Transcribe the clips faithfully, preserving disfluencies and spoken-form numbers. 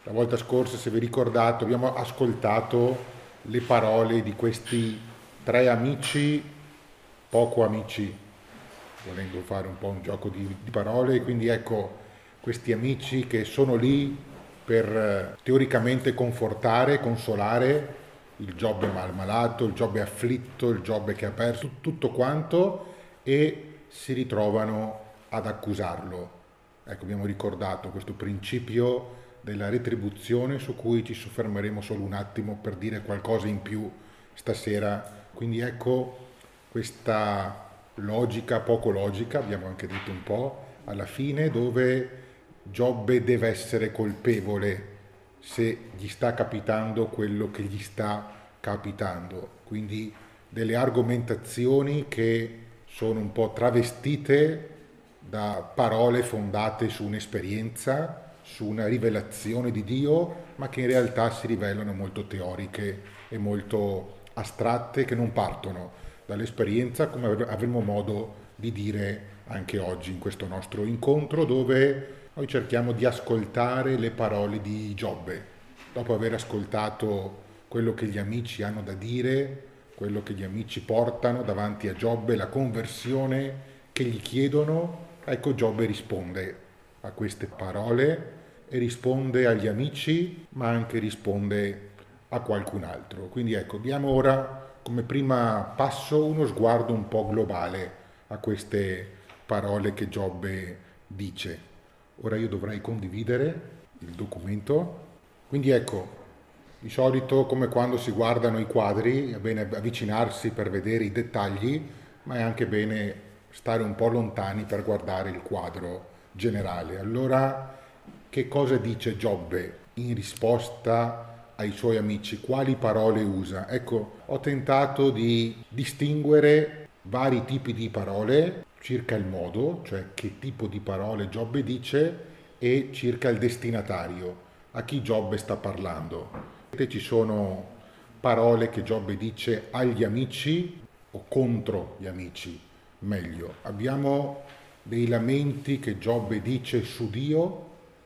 La volta scorsa, se vi ricordate, abbiamo ascoltato le parole di questi tre amici, poco amici, volendo fare un po' un gioco di, di parole, quindi ecco questi amici che sono lì per eh, teoricamente confortare, consolare il Giobbe malato, il Giobbe afflitto, il Giobbe che ha perso tutto quanto e si ritrovano ad accusarlo. Ecco, abbiamo ricordato questo principio della retribuzione su cui ci soffermeremo solo un attimo per dire qualcosa in più stasera. Quindi ecco questa logica, poco logica, abbiamo anche detto un po', alla fine dove Giobbe deve essere colpevole se gli sta capitando quello che gli sta capitando. Quindi delle argomentazioni che sono un po' travestite da parole fondate su un'esperienza, su una rivelazione di Dio, ma che in realtà si rivelano molto teoriche e molto astratte, che non partono dall'esperienza, come avremo modo di dire anche oggi in questo nostro incontro, dove noi cerchiamo di ascoltare le parole di Giobbe. Dopo aver ascoltato quello che gli amici hanno da dire, quello che gli amici portano davanti a Giobbe, la conversione che gli chiedono, ecco Giobbe risponde a queste parole e risponde agli amici, ma anche risponde a qualcun altro. Quindi ecco, diamo ora come prima passo uno sguardo un po' globale a queste parole che Giobbe dice. Ora io dovrei condividere il documento. Quindi ecco, di solito come quando si guardano i quadri è bene avvicinarsi per vedere i dettagli, ma è anche bene stare un po' lontani per guardare il quadro generale. Allora, che cosa dice Giobbe in risposta ai suoi amici? Quali parole usa? Ecco, ho tentato di distinguere vari tipi di parole circa il modo, cioè che tipo di parole Giobbe dice, e circa il destinatario, a chi Giobbe sta parlando. Ci sono parole che Giobbe dice agli amici o contro gli amici, meglio. Abbiamo dei lamenti che Giobbe dice su Dio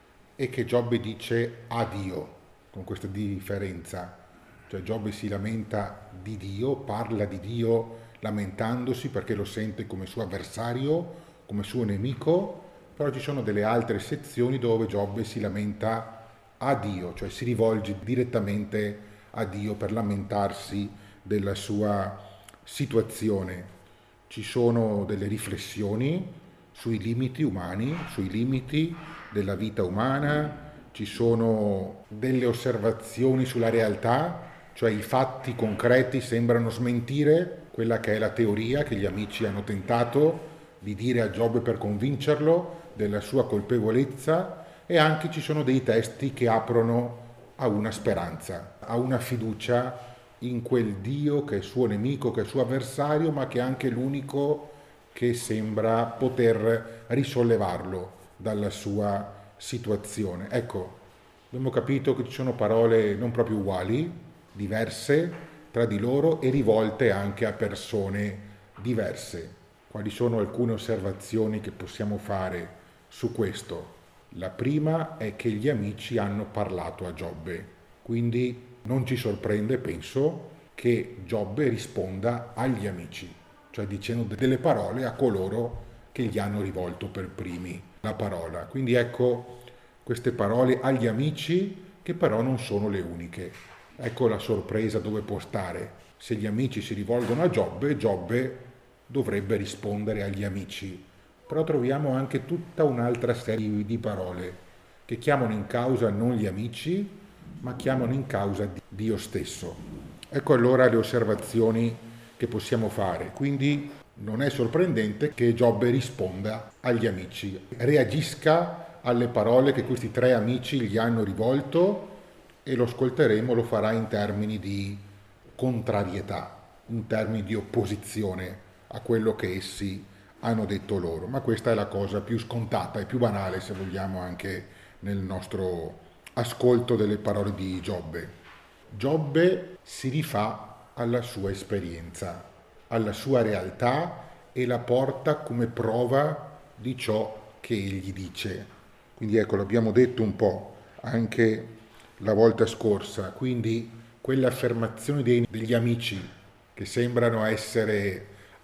e che Giobbe dice a Dio, con questa differenza. Cioè Giobbe si lamenta di Dio, parla di Dio lamentandosi perché lo sente come suo avversario, come suo nemico, però ci sono delle altre sezioni dove Giobbe si lamenta a Dio, cioè si rivolge direttamente a Dio per lamentarsi della sua situazione. Ci sono delle riflessioni sui limiti umani, sui limiti della vita umana, ci sono delle osservazioni sulla realtà, cioè i fatti concreti sembrano smentire quella che è la teoria che gli amici hanno tentato di dire a Giobbe per convincerlo della sua colpevolezza, e anche ci sono dei testi che aprono a una speranza, a una fiducia in quel Dio che è suo nemico, che è suo avversario, ma che è anche l'unico che sembra poter risollevarlo dalla sua situazione. Ecco, abbiamo capito che ci sono parole non proprio uguali, diverse tra di loro e rivolte anche a persone diverse. Quali sono alcune osservazioni che possiamo fare su questo? La prima è che gli amici hanno parlato a Giobbe, quindi non ci sorprende, penso, che Giobbe risponda agli amici, cioè dicendo delle parole a coloro che gli hanno rivolto per primi la parola. Quindi ecco queste parole agli amici che però non sono le uniche. Ecco la sorpresa dove può stare. Se gli amici si rivolgono a Giobbe, Giobbe dovrebbe rispondere agli amici. Però troviamo anche tutta un'altra serie di parole che chiamano in causa non gli amici, ma chiamano in causa Dio stesso. Ecco allora le osservazioni che possiamo fare. Quindi non è sorprendente che Giobbe risponda agli amici, reagisca alle parole che questi tre amici gli hanno rivolto, e lo ascolteremo, lo farà in termini di contrarietà, in termini di opposizione a quello che essi hanno detto loro. Ma questa è la cosa più scontata e più banale, se vogliamo, anche nel nostro ascolto delle parole di Giobbe. Giobbe si rifà alla sua esperienza, alla sua realtà, e la porta come prova di ciò che egli dice. Quindi ecco, l'abbiamo detto un po' anche la volta scorsa, quindi quelle affermazioni dei- degli amici che sembrano essere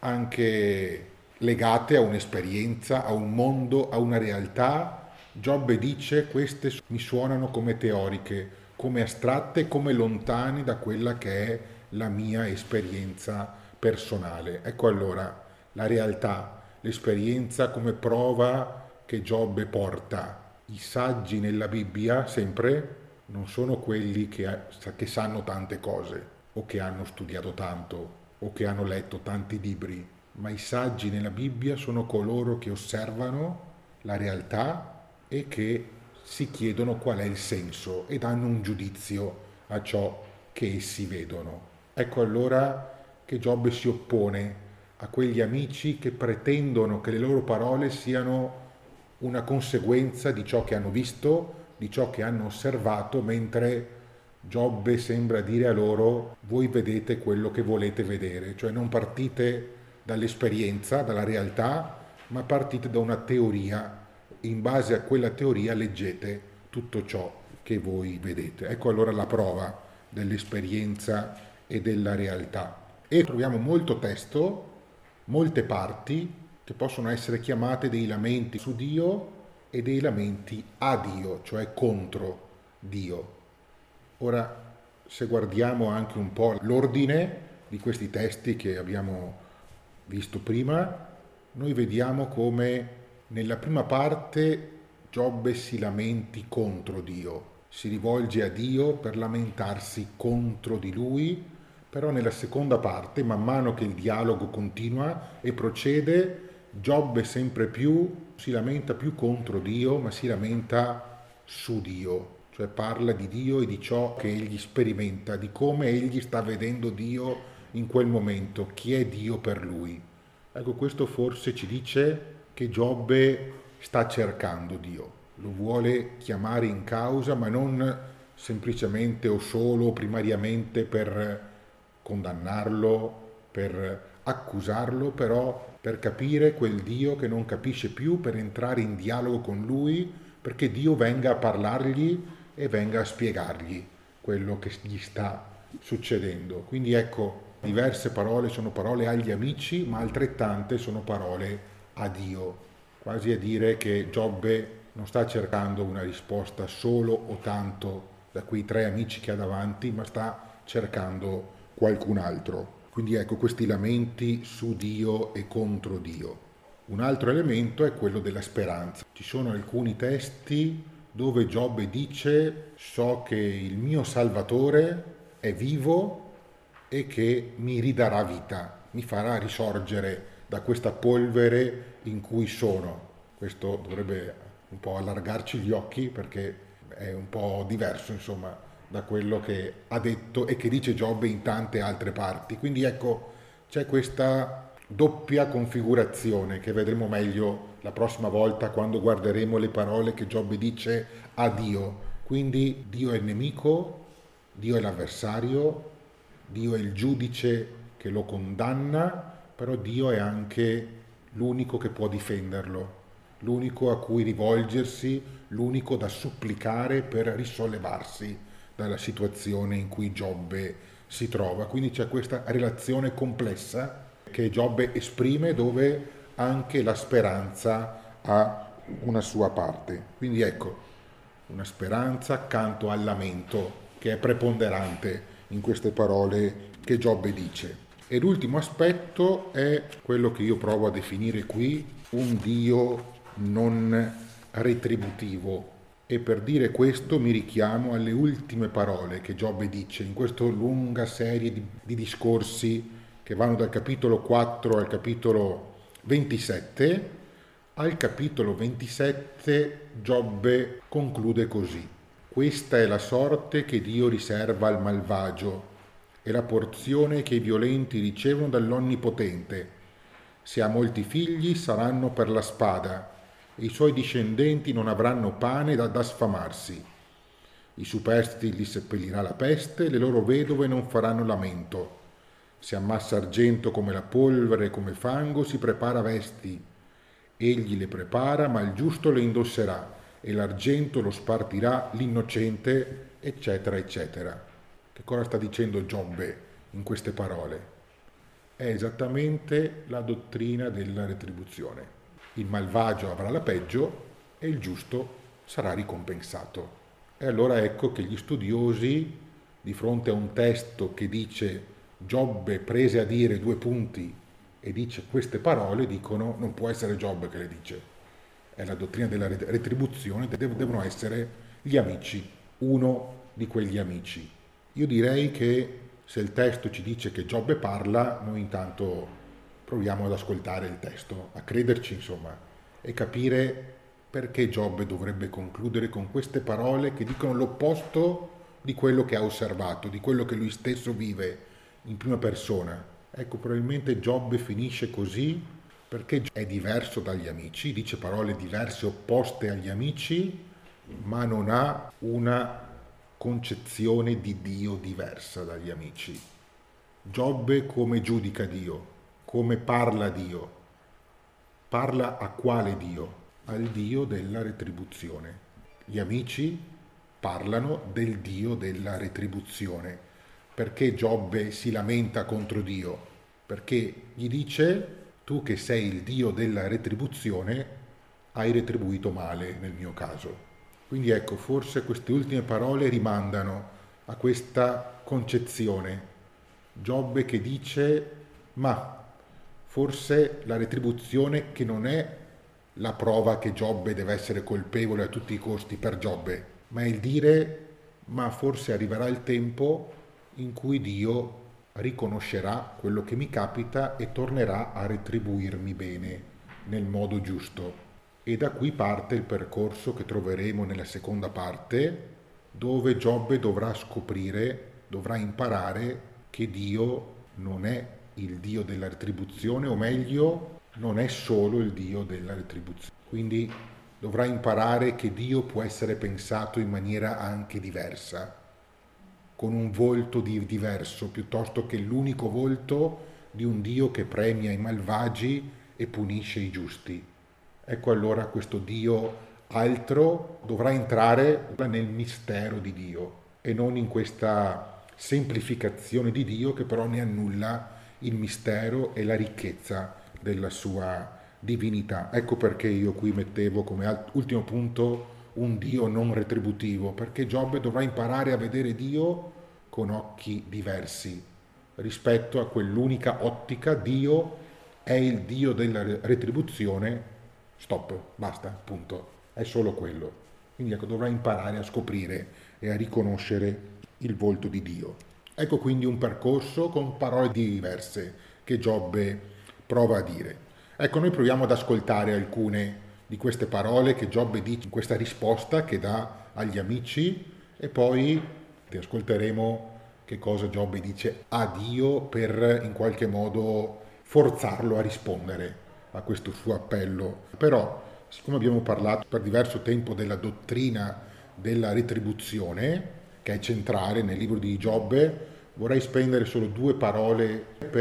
anche legate a un'esperienza, a un mondo, a una realtà, Giobbe dice queste mi suonano come teoriche, come astratte, come lontane da quella che è la mia esperienza personale. Ecco allora la realtà, l'esperienza come prova che Giobbe porta. I saggi nella Bibbia sempre non sono quelli che, che sanno tante cose o che hanno studiato tanto o che hanno letto tanti libri, ma i saggi nella Bibbia sono coloro che osservano la realtà e che si chiedono qual è il senso e danno un giudizio a ciò che essi vedono. Ecco allora che Giobbe si oppone a quegli amici che pretendono che le loro parole siano una conseguenza di ciò che hanno visto, di ciò che hanno osservato, mentre Giobbe sembra dire a loro: voi vedete quello che volete vedere, cioè non partite dall'esperienza, dalla realtà, ma partite da una teoria. In base a quella teoria leggete tutto ciò che voi vedete. Ecco allora la prova dell'esperienza e della realtà. E troviamo molto testo, molte parti che possono essere chiamate dei lamenti su Dio e dei lamenti a Dio, cioè contro Dio. Ora, se guardiamo anche un po' l'ordine di questi testi che abbiamo visto prima, noi vediamo come nella prima parte Giobbe si lamenti contro Dio, si rivolge a Dio per lamentarsi contro di lui, però nella seconda parte, man mano che il dialogo continua e procede, Giobbe sempre più si lamenta più contro Dio, ma si lamenta su Dio, cioè parla di Dio e di ciò che egli sperimenta, di come egli sta vedendo Dio in quel momento, chi è Dio per lui. Ecco, questo forse ci dice che Giobbe sta cercando Dio, lo vuole chiamare in causa, ma non semplicemente o solo o primariamente per condannarlo, per accusarlo, però per capire quel Dio che non capisce più, per entrare in dialogo con lui, perché Dio venga a parlargli e venga a spiegargli quello che gli sta succedendo. Quindi ecco, diverse parole sono parole agli amici, ma altrettante sono parole a Dio, quasi a dire che Giobbe non sta cercando una risposta solo o tanto da quei tre amici che ha davanti, ma sta cercando qualcun altro. Quindi ecco questi lamenti su Dio e contro Dio. Un altro elemento è quello della speranza. Ci sono alcuni testi dove Giobbe dice: so che il mio Salvatore è vivo e che mi ridarà vita, mi farà risorgere da questa polvere in cui sono. Questo dovrebbe un po' allargarci gli occhi, perché è un po' diverso, insomma, da quello che ha detto e che dice Giobbe in tante altre parti. Quindi ecco, c'è questa doppia configurazione che vedremo meglio la prossima volta quando guarderemo le parole che Giobbe dice a Dio. Quindi Dio è il nemico, Dio è l'avversario, Dio è il giudice che lo condanna, però Dio è anche l'unico che può difenderlo, l'unico a cui rivolgersi, l'unico da supplicare per risollevarsi dalla situazione in cui Giobbe si trova. Quindi c'è questa relazione complessa che Giobbe esprime, dove anche la speranza ha una sua parte. Quindi ecco, una speranza accanto al lamento che è preponderante in queste parole che Giobbe dice. E l'ultimo aspetto è quello che io provo a definire qui un Dio non retributivo. E per dire questo mi richiamo alle ultime parole che Giobbe dice in questa lunga serie di, di discorsi che vanno dal capitolo quattro al capitolo ventisette. Al capitolo ventisette Giobbe conclude così: questa è la sorte che Dio riserva al malvagio e la porzione che i violenti ricevono dall'Onnipotente. Se ha molti figli saranno per la spada e i suoi discendenti non avranno pane da, da sfamarsi. I superstiti li seppellirà la peste, le loro vedove non faranno lamento. Se ammassa argento come la polvere e come fango, si prepara vesti. Egli le prepara, ma il giusto le indosserà, e l'argento lo spartirà l'innocente, eccetera, eccetera. Che cosa sta dicendo Giobbe in queste parole? È esattamente la dottrina della retribuzione. Il malvagio avrà la peggio e il giusto sarà ricompensato. E allora ecco che gli studiosi, di fronte a un testo che dice Giobbe prese a dire due punti e dice queste parole, dicono non può essere Giobbe che le dice. È la dottrina della retribuzione, devono essere gli amici, uno di quegli amici. Io direi che se il testo ci dice che Giobbe parla, noi intanto proviamo ad ascoltare il testo, a crederci insomma, e capire perché Giobbe dovrebbe concludere con queste parole che dicono l'opposto di quello che ha osservato, di quello che lui stesso vive in prima persona. Ecco, probabilmente Giobbe finisce così perché è diverso dagli amici, dice parole diverse, opposte agli amici, ma non ha una concezione di Dio diversa dagli amici. Giobbe come giudica Dio, come parla Dio. Parla a quale Dio? Al Dio della retribuzione. Gli amici parlano del Dio della retribuzione. Perché Giobbe si lamenta contro Dio? Perché gli dice: tu che sei il Dio della retribuzione hai retribuito male nel mio caso. Quindi ecco, forse queste ultime parole rimandano a questa concezione. Giobbe che dice: ma forse la retribuzione, che non è la prova che Giobbe deve essere colpevole a tutti i costi per Giobbe, ma è il dire: ma forse arriverà il tempo in cui Dio riconoscerà quello che mi capita e tornerà a retribuirmi bene, nel modo giusto. E da qui parte il percorso che troveremo nella seconda parte, dove Giobbe dovrà scoprire, dovrà imparare che Dio non è il Dio della retribuzione, o meglio, non è solo il Dio della retribuzione. Quindi dovrà imparare che Dio può essere pensato in maniera anche diversa, con un volto di diverso, piuttosto che l'unico volto di un Dio che premia i malvagi e punisce i giusti. Ecco allora questo Dio altro dovrà entrare nel mistero di Dio e non in questa semplificazione di Dio che però ne annulla il mistero e la ricchezza della sua divinità. Ecco perché io qui mettevo come ultimo punto un Dio non retributivo, perché Giobbe dovrà imparare a vedere Dio con occhi diversi rispetto a quell'unica ottica. Dio è il Dio della retribuzione, stop, basta, punto, è solo quello. Quindi ecco, dovrà imparare a scoprire e a riconoscere il volto di Dio. Ecco quindi un percorso con parole diverse che Giobbe prova a dire. Ecco, noi proviamo ad ascoltare alcune di queste parole che Giobbe dice in questa risposta che dà agli amici, e poi ascolteremo che cosa Giobbe dice a Dio per in qualche modo forzarlo a rispondere a questo suo appello. Però, siccome abbiamo parlato per diverso tempo della dottrina della retribuzione, che è centrale nel libro di Giobbe, vorrei spendere solo due parole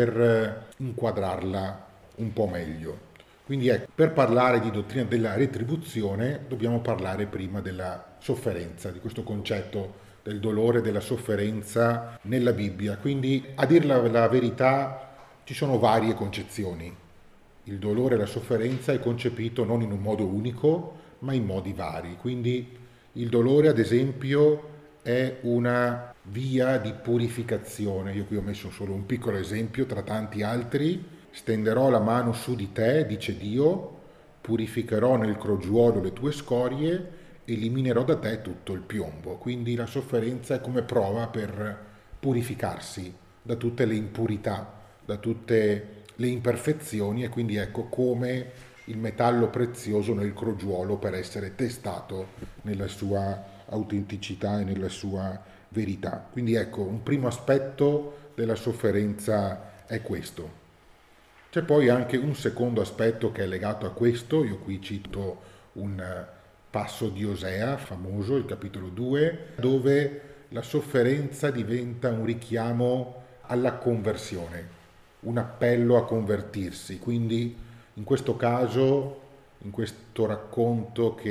per inquadrarla un po' meglio. Quindi ecco, per parlare di dottrina della retribuzione dobbiamo parlare prima della sofferenza, di questo concetto del dolore e della sofferenza nella Bibbia. Quindi, a dir la, la verità, ci sono varie concezioni. Il dolore e la sofferenza è concepito non in un modo unico, ma in modi vari. Quindi il dolore, ad esempio, è una via di purificazione. Io qui ho messo solo un piccolo esempio tra tanti altri. Stenderò la mano su di te, dice Dio, purificherò nel crogiuolo le tue scorie, eliminerò da te tutto il piombo. Quindi la sofferenza è come prova per purificarsi da tutte le impurità, da tutte le imperfezioni, e quindi ecco come il metallo prezioso nel crogiuolo per essere testato nella sua autenticità e nella sua verità. Quindi ecco, un primo aspetto della sofferenza è questo. C'è poi anche un secondo aspetto che è legato a questo. Io qui cito un passo di Osea famoso, il capitolo due, dove la sofferenza diventa un richiamo alla conversione, un appello a convertirsi. Quindi in questo caso, in questo racconto che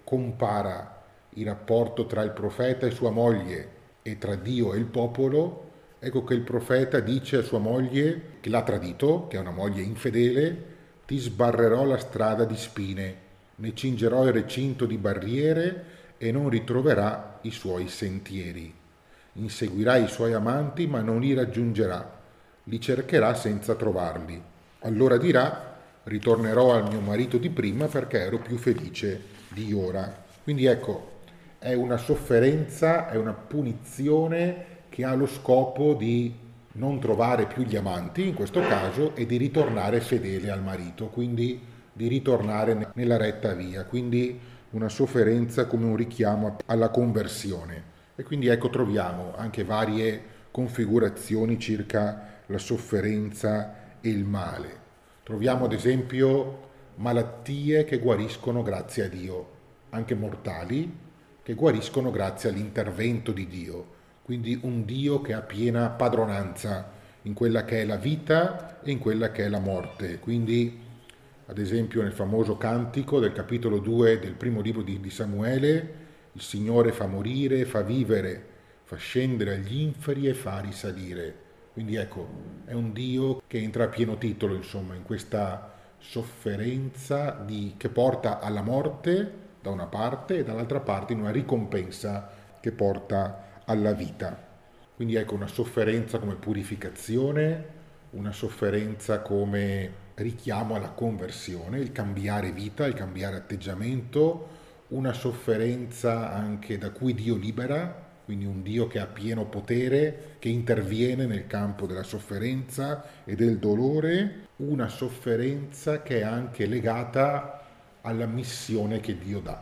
compara il rapporto tra il profeta e sua moglie e tra Dio e il popolo, ecco che il profeta dice a sua moglie, che l'ha tradito, che è una moglie infedele: ti sbarrerò la strada di spine, ne cingerò il recinto di barriere e non ritroverà i suoi sentieri. Inseguirà i suoi amanti ma non li raggiungerà, li cercherà senza trovarli. Allora dirà: ritornerò al mio marito di prima perché ero più felice di ora. Quindi ecco, è una sofferenza, è una punizione che ha lo scopo di non trovare più gli amanti, in questo caso, e di ritornare fedele al marito, quindi di ritornare nella retta via. Quindi una sofferenza come un richiamo alla conversione. E quindi ecco troviamo anche varie configurazioni circa la sofferenza e il male. Troviamo ad esempio malattie che guariscono grazie a Dio, anche mortali, che guariscono grazie all'intervento di Dio. Quindi un Dio che ha piena padronanza in quella che è la vita e in quella che è la morte. Quindi, ad esempio, nel famoso cantico del capitolo due del primo libro di, di Samuele, il Signore fa morire, fa vivere, fa scendere agli inferi e fa risalire. Quindi ecco, è un Dio che entra a pieno titolo, insomma, in questa sofferenza di, che porta alla morte da una parte e dall'altra parte in una ricompensa che porta alla vita. Quindi ecco una sofferenza come purificazione, una sofferenza come richiamo alla conversione, il cambiare vita, il cambiare atteggiamento, una sofferenza anche da cui Dio libera, quindi un Dio che ha pieno potere, che interviene nel campo della sofferenza e del dolore, una sofferenza che è anche legata alla missione che Dio dà.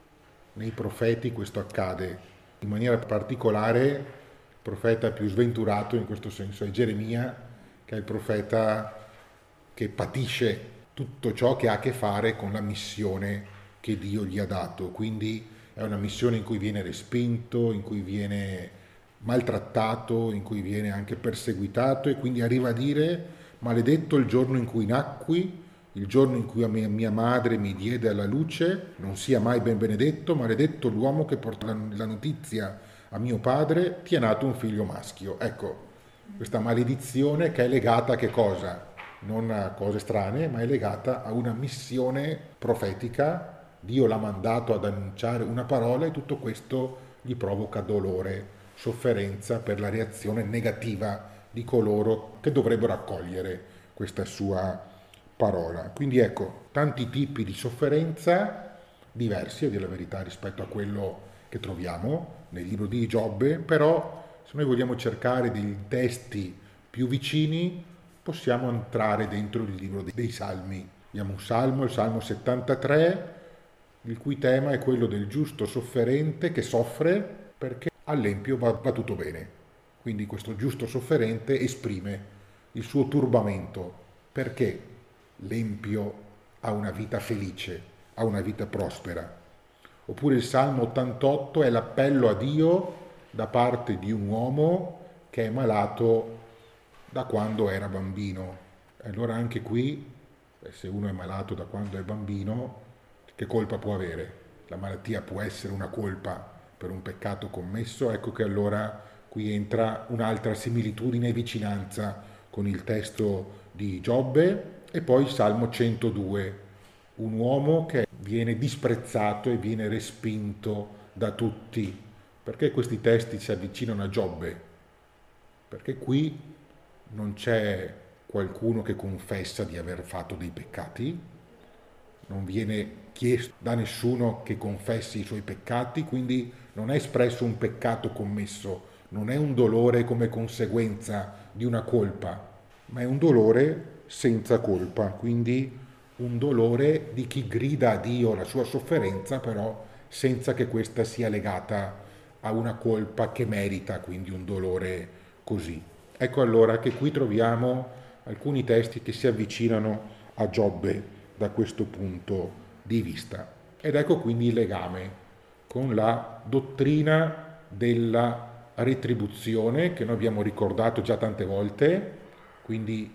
Nei profeti questo accade in maniera particolare. Il profeta più sventurato in questo senso è Geremia, che è il profeta che patisce tutto ciò che ha a che fare con la missione che Dio gli ha dato. Quindi è una missione in cui viene respinto, in cui viene maltrattato, in cui viene anche perseguitato, e quindi arriva a dire: maledetto il giorno in cui nacqui, il giorno in cui mia, mia madre mi diede alla luce, non sia mai ben benedetto, maledetto l'uomo che porta la, la notizia a mio padre, ti è nato un figlio maschio. Ecco, questa maledizione che è legata a che cosa? Non a cose strane, ma è legata a una missione profetica. Dio l'ha mandato ad annunciare una parola e tutto questo gli provoca dolore, sofferenza per la reazione negativa di coloro che dovrebbero accogliere questa sua parola. Quindi ecco, tanti tipi di sofferenza, diversi a dire la verità rispetto a quello che troviamo nel libro di Giobbe, però se noi vogliamo cercare dei testi più vicini possiamo entrare dentro il libro dei Salmi. Abbiamo un salmo, il Salmo settantatré, il cui tema è quello del giusto sofferente che soffre perché all'empio va, va tutto bene. Quindi questo giusto sofferente esprime il suo turbamento perché l'empio ha una vita felice, ha una vita prospera. Oppure il Salmo ottantotto è l'appello a Dio da parte di un uomo che è malato da quando era bambino. E allora anche qui, se uno è malato da quando è bambino, che colpa può avere? La malattia può essere una colpa per un peccato commesso. Ecco che allora qui entra un'altra similitudine e vicinanza con il testo di Giobbe. E poi il Salmo centodue, un uomo che viene disprezzato e viene respinto da tutti. Perché questi testi si avvicinano a Giobbe? Perché qui non c'è qualcuno che confessa di aver fatto dei peccati, non viene chiesto da nessuno che confessi i suoi peccati, quindi non è espresso un peccato commesso, non è un dolore come conseguenza di una colpa, ma è un dolore senza colpa, quindi un dolore di chi grida a Dio la sua sofferenza, però senza che questa sia legata a una colpa che merita, quindi un dolore così. Ecco allora che qui troviamo alcuni testi che si avvicinano a Giobbe da questo punto di vista. Ed ecco quindi il legame con la dottrina della retribuzione che noi abbiamo ricordato già tante volte, quindi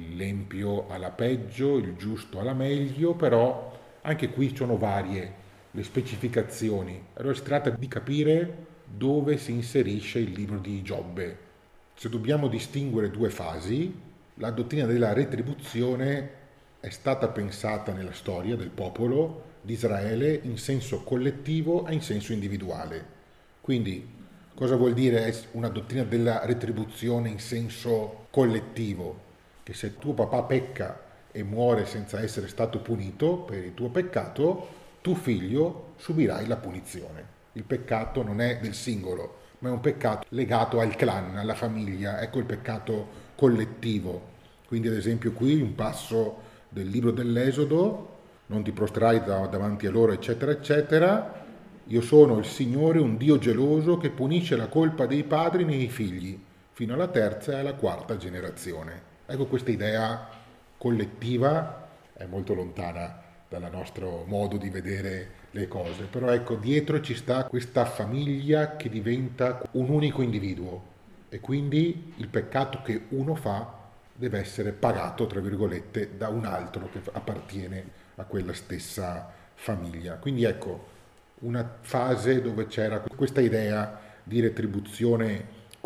l'empio alla peggio, il giusto alla meglio, però anche qui sono varie le specificazioni. Allora si tratta di capire dove si inserisce il libro di Giobbe. Se dobbiamo distinguere due fasi, la dottrina della retribuzione è stata pensata nella storia del popolo di Israele in senso collettivo e in senso individuale. Quindi cosa vuol dire una dottrina della retribuzione in senso collettivo? Che se tuo papà pecca e muore senza essere stato punito per il tuo peccato, tu figlio subirai la punizione. Il peccato non è del singolo, ma è un peccato legato al clan, alla famiglia, ecco il peccato collettivo. Quindi ad esempio qui un passo del libro dell'Esodo, non ti prostrerai davanti a loro, eccetera, eccetera. Io sono il Signore, un Dio geloso che punisce la colpa dei padri nei figli, fino alla terza e alla quarta generazione. Ecco, questa idea collettiva è molto lontana dal nostro modo di vedere le cose, però ecco, dietro ci sta questa famiglia che diventa un unico individuo e quindi il peccato che uno fa deve essere pagato, tra virgolette, da un altro che appartiene a quella stessa famiglia. Quindi ecco, una fase dove c'era questa idea di retribuzione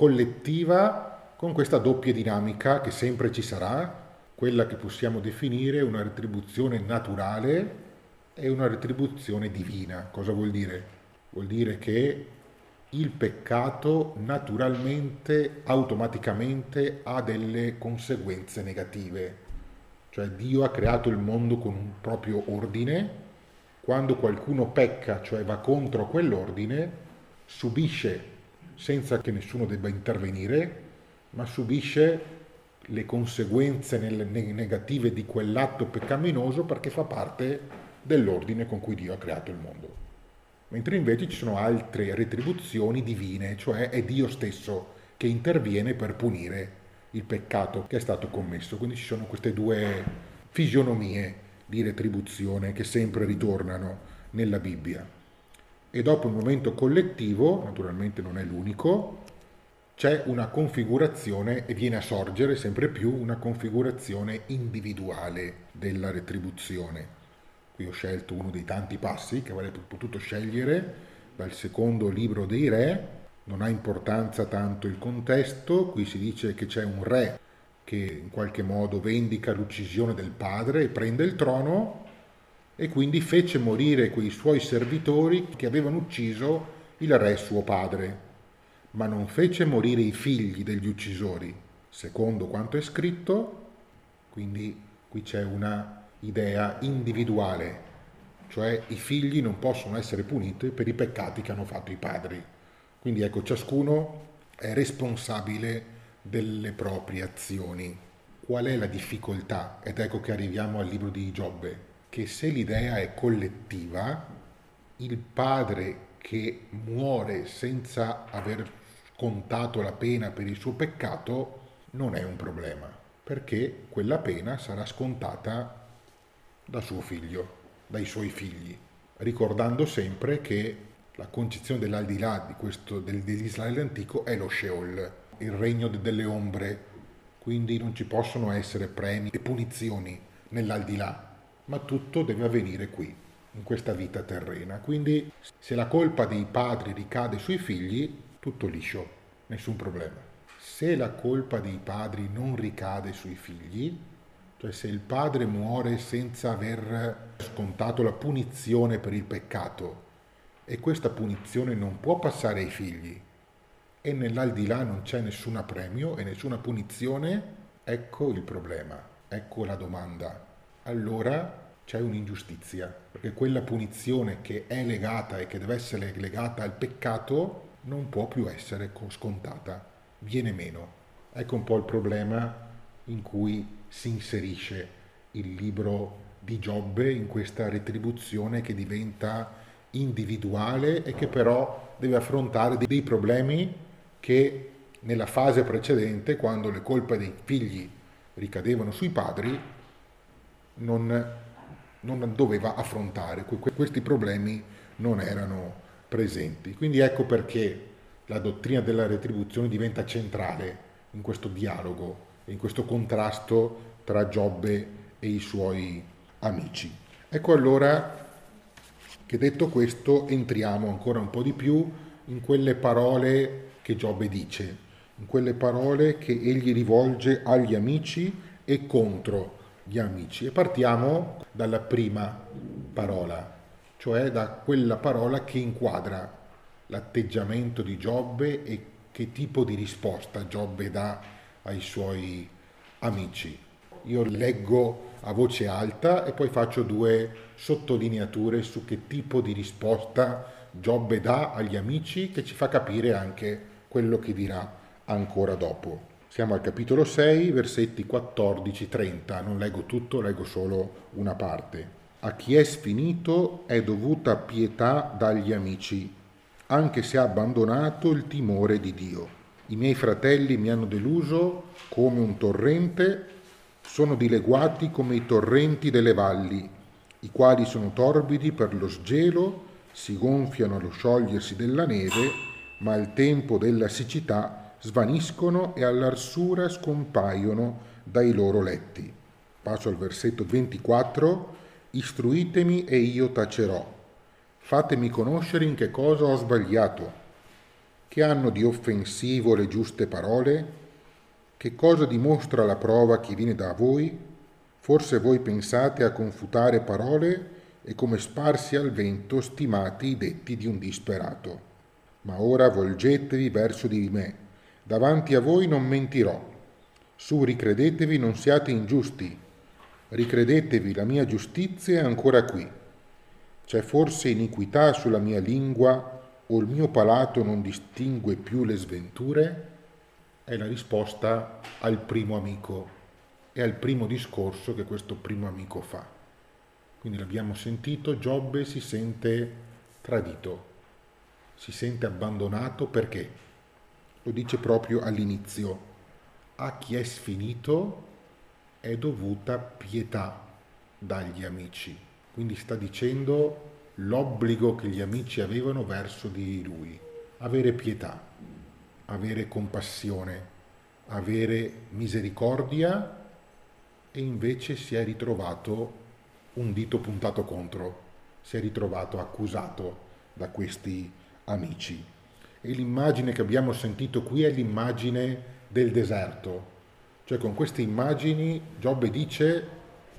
collettiva con questa doppia dinamica che sempre ci sarà, quella che possiamo definire una retribuzione naturale e una retribuzione divina. Cosa vuol dire? Vuol dire che il peccato naturalmente, automaticamente ha delle conseguenze negative. Cioè Dio ha creato il mondo con un proprio ordine. Quando qualcuno pecca, cioè va contro quell'ordine, subisce, senza che nessuno debba intervenire, ma subisce le conseguenze negative di quell'atto peccaminoso perché fa parte dell'ordine con cui Dio ha creato il mondo. Mentre invece ci sono altre retribuzioni divine, cioè è Dio stesso che interviene per punire il peccato che è stato commesso. Quindi ci sono queste due fisionomie di retribuzione che sempre ritornano nella Bibbia. E dopo il momento collettivo, naturalmente non è l'unico, c'è una configurazione e viene a sorgere sempre più una configurazione individuale della retribuzione. Qui ho scelto uno dei tanti passi che avrei potuto scegliere dal secondo libro dei re, non ha importanza tanto il contesto, qui si dice che c'è un re che in qualche modo vendica l'uccisione del padre e prende il trono e quindi fece morire quei suoi servitori che avevano ucciso il re suo padre, ma non fece morire i figli degli uccisori, secondo quanto è scritto, quindi qui c'è una idea individuale, cioè i figli non possono essere puniti per i peccati che hanno fatto i padri. Quindi ecco, ciascuno è responsabile delle proprie azioni. Qual è la difficoltà? Ed ecco che arriviamo al libro di Giobbe, che se l'idea è collettiva, il padre che muore senza aver scontato la pena per il suo peccato non è un problema, perché quella pena sarà scontata da suo figlio, dai suoi figli, ricordando sempre che la concezione dell'aldilà di questo, del, dell'Israele antico è lo Sheol, il regno delle ombre, quindi non ci possono essere premi e punizioni nell'aldilà, ma tutto deve avvenire qui, in questa vita terrena. Quindi se la colpa dei padri ricade sui figli, tutto liscio, nessun problema. Se la colpa dei padri non ricade sui figli, cioè se il padre muore senza aver scontato la punizione per il peccato e questa punizione non può passare ai figli e nell'aldilà non c'è nessun premio e nessuna punizione, ecco il problema, ecco la domanda. Allora c'è un'ingiustizia, perché quella punizione che è legata e che deve essere legata al peccato non può più essere scontata, viene meno. Ecco un po' il problema in cui si inserisce il libro di Giobbe in questa retribuzione che diventa individuale e che però deve affrontare dei problemi che nella fase precedente, quando le colpe dei figli ricadevano sui padri, non, non doveva affrontare. Questi problemi non erano presenti. Quindi ecco perché la dottrina della retribuzione diventa centrale in questo dialogo, in questo contrasto tra Giobbe e i suoi amici. Ecco allora Che detto questo, entriamo ancora un po' di più in quelle parole che Giobbe dice, in quelle parole che egli rivolge agli amici e contro gli amici. E partiamo dalla prima parola, cioè da quella parola che inquadra l'atteggiamento di Giobbe e che tipo di risposta Giobbe dà ai suoi amici. Io leggo a voce alta e poi faccio due sottolineature su che tipo di risposta Giobbe dà agli amici, che ci fa capire anche quello che dirà ancora dopo. Siamo al capitolo sei, versetti quattordici trenta. Non leggo tutto, leggo solo una parte. A chi è sfinito è dovuta pietà dagli amici, anche se ha abbandonato il timore di Dio. I miei fratelli mi hanno deluso come un torrente, sono dileguati come i torrenti delle valli, i quali sono torbidi per lo sgelo, si gonfiano allo sciogliersi della neve, ma al tempo della siccità svaniscono e all'arsura scompaiono dai loro letti. Passo al versetto ventiquattro. Istruitemi e io tacerò. Fatemi conoscere in che cosa ho sbagliato. Che hanno di offensivo le giuste parole? Che cosa dimostra la prova che viene da voi? Forse voi pensate a confutare parole e come sparsi al vento stimate i detti di un disperato. Ma ora volgetevi verso di me. Davanti a voi non mentirò. Su, ricredetevi, non siate ingiusti. Ricredetevi, la mia giustizia è ancora qui. C'è forse iniquità sulla mia lingua o il mio palato non distingue più le sventure? È la risposta al primo amico e al primo discorso che questo primo amico fa. Quindi l'abbiamo sentito, Giobbe si sente tradito, si sente abbandonato perché? Lo dice proprio all'inizio. A chi è sfinito è dovuta pietà dagli amici. Quindi sta dicendo l'obbligo che gli amici avevano verso di lui, avere pietà, avere compassione, avere misericordia, e invece si è ritrovato un dito puntato contro, si è ritrovato accusato da questi amici. E l'immagine che abbiamo sentito qui è l'immagine del deserto. Cioè con queste immagini Giobbe dice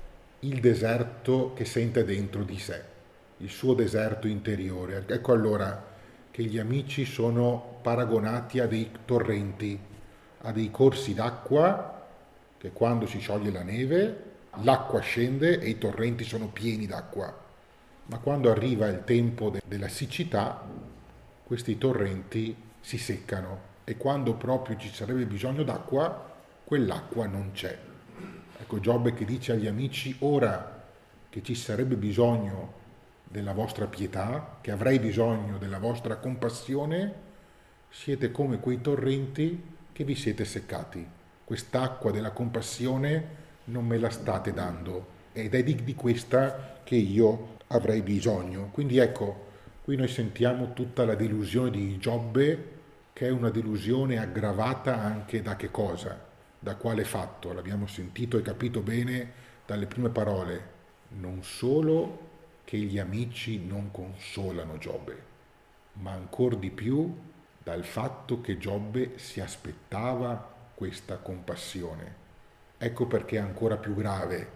il deserto che sente dentro di sé, il suo deserto interiore. Ecco allora che gli amici sono paragonati a dei torrenti, a dei corsi d'acqua che quando si scioglie la neve l'acqua scende e i torrenti sono pieni d'acqua, ma quando arriva il tempo de- della siccità questi torrenti si seccano e quando proprio ci sarebbe bisogno d'acqua, quell'acqua non c'è. Ecco Giobbe che dice agli amici: ora che ci sarebbe bisogno della vostra pietà, che avrei bisogno della vostra compassione, siete come quei torrenti che vi siete seccati. Quest'acqua della compassione non me la state dando ed è di, di questa che io avrei bisogno. Quindi ecco, qui noi sentiamo tutta la delusione di Giobbe, che è una delusione aggravata anche da che cosa? Da quale fatto? L'abbiamo sentito e capito bene dalle prime parole. Non solo che gli amici non consolano Giobbe, ma ancor di più dal fatto che Giobbe si aspettava questa compassione. Ecco perché è ancora più grave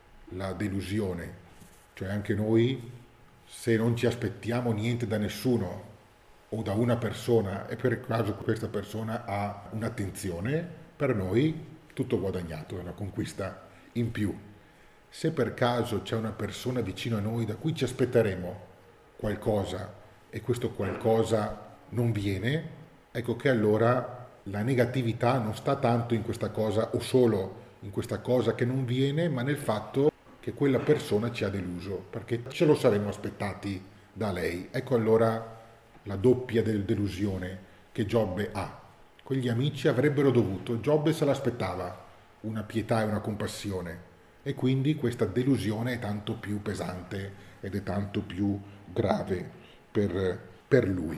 la delusione. Cioè anche noi, se non ci aspettiamo niente da nessuno o da una persona e per caso questa persona ha un'attenzione, per noi tutto guadagnato, è una conquista in più. Se per caso c'è una persona vicino a noi da cui ci aspetteremo qualcosa e questo qualcosa non viene, ecco che allora la negatività non sta tanto in questa cosa o solo in questa cosa che non viene, ma nel fatto che quella persona ci ha deluso, perché ce lo saremmo aspettati da lei. Ecco allora la doppia del delusione che Giobbe ha. Quegli amici avrebbero dovuto, Giobbe se l'aspettava, una pietà e una compassione, e quindi questa delusione è tanto più pesante ed è tanto più grave per, per lui.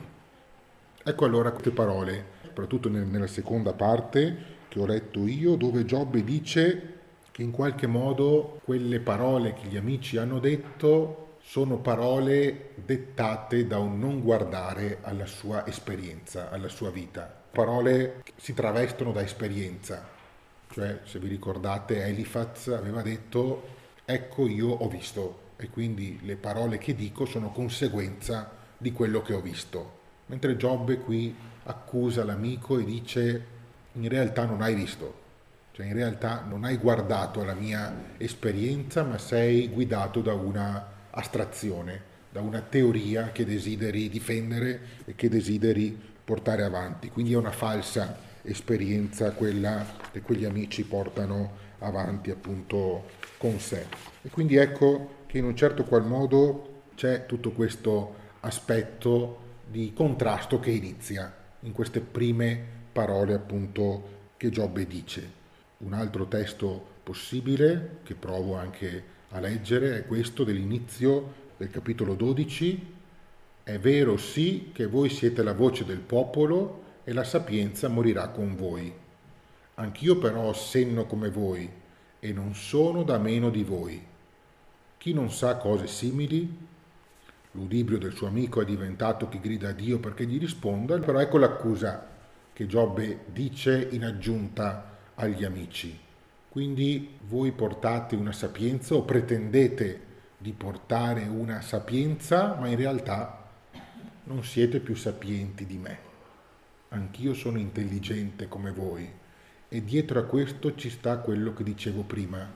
Ecco allora queste parole, soprattutto nella seconda parte che ho letto io, dove Giobbe dice che in qualche modo quelle parole che gli amici hanno detto sono parole dettate da un non guardare alla sua esperienza, alla sua vita. Parole che si travestono da esperienza. Cioè, se vi ricordate, Elifaz aveva detto, ecco io ho visto, e quindi le parole che dico sono conseguenza di quello che ho visto. Mentre Giobbe qui accusa l'amico e dice, in realtà non hai visto, cioè in realtà non hai guardato alla mia esperienza, ma sei guidato da una astrazione, da una teoria che desideri difendere e che desideri portare avanti. Quindi è una falsa esperienza quella che quegli amici portano avanti appunto con sé. E quindi ecco che in un certo qual modo c'è tutto questo aspetto di contrasto che inizia in queste prime parole appunto che Giobbe dice. Un altro testo possibile che provo anche a leggere è questo dell'inizio del capitolo dodici. È vero sì che voi siete la voce del popolo e la sapienza morirà con voi. Anch'io però ho senno come voi e non sono da meno di voi. Chi non sa cose simili? L'udibrio del suo amico è diventato chi grida a Dio perché gli risponda, però ecco l'accusa che Giobbe dice in aggiunta agli amici. Quindi voi portate una sapienza o pretendete di portare una sapienza, ma in realtà non siete più sapienti di me. Anch'io sono intelligente come voi. E dietro a questo ci sta quello che dicevo prima.